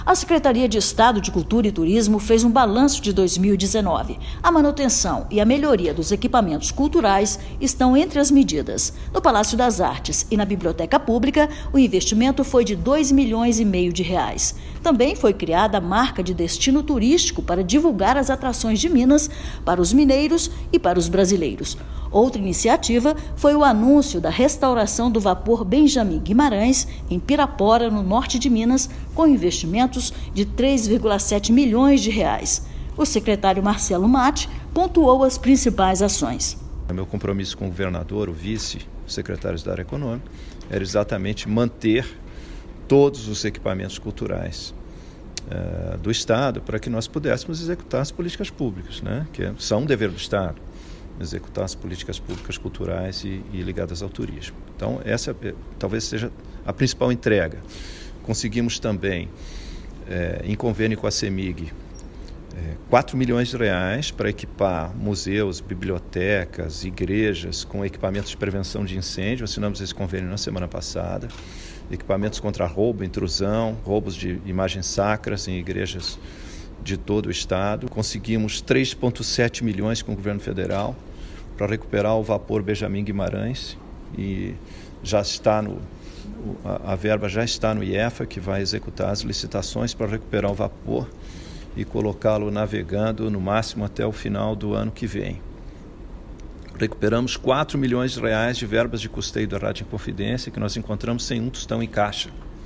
A Secretaria de Estado de Cultura e Turismo fez um balanço de 2019. A manutenção e a melhoria dos equipamentos culturais estão entre as medidas. No Palácio das Artes e na Biblioteca Pública, o investimento foi de R$2,5 milhões. Também foi criada a marca de destino turístico para divulgar as atrações de Minas para os mineiros e para os brasileiros. Outra iniciativa foi o anúncio da restauração do vapor Benjamin Guimarães, em Pirapora, no norte de Minas, com investimentos de R$3,7 milhões. O secretário Marcelo Matti pontuou as principais ações. Meu compromisso com o governador, o vice, os secretários da área econômica, era exatamente manter todos os equipamentos culturais do Estado para que nós pudéssemos executar as políticas públicas, né? Que são um dever do Estado, executar as políticas públicas culturais e ligadas ao turismo. Então, essa talvez seja a principal entrega. Conseguimos também, em convênio com a CEMIG, R$4 milhões para equipar museus, bibliotecas, igrejas com equipamentos de prevenção de incêndio. Assinamos esse convênio na semana passada. Equipamentos contra roubo, intrusão, roubos de imagens sacras em igrejas de todo o Estado. Conseguimos R$3,7 milhões com o governo federal para recuperar o vapor Benjamin Guimarães e já está a verba já está no IEFA, que vai executar as licitações para recuperar o vapor e colocá-lo navegando no máximo até o final do ano que vem. Recuperamos R$4 milhões de verbas de custeio da Rádio Inconfidência, que nós encontramos sem um tostão em caixa.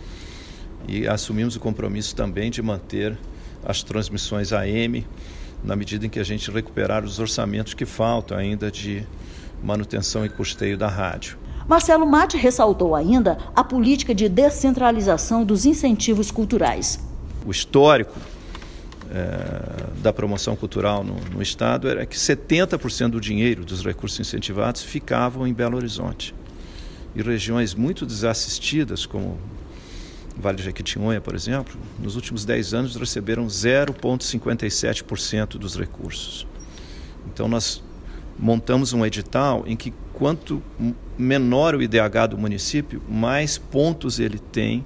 E assumimos o compromisso também de manter as transmissões AM, na medida em que a gente recuperar os orçamentos que faltam ainda de manutenção e custeio da rádio. Marcelo Matti ressaltou ainda a política de descentralização dos incentivos culturais. O histórico da promoção cultural no Estado era que 70% do dinheiro dos recursos incentivados ficavam em Belo Horizonte. E regiões muito desassistidas, como Vale de Jequitinhonha, por exemplo, nos últimos 10 anos receberam 0,57% dos recursos. Então nós montamos um edital em que quanto menor o IDH do município, mais pontos ele tem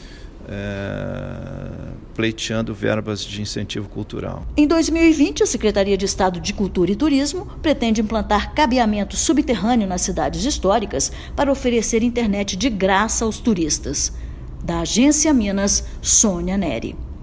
pleiteando verbas de incentivo cultural. Em 2020, a Secretaria de Estado de Cultura e Turismo pretende implantar cabeamento subterrâneo nas cidades históricas para oferecer internet de graça aos turistas. Da Agência Minas, Sônia Neri.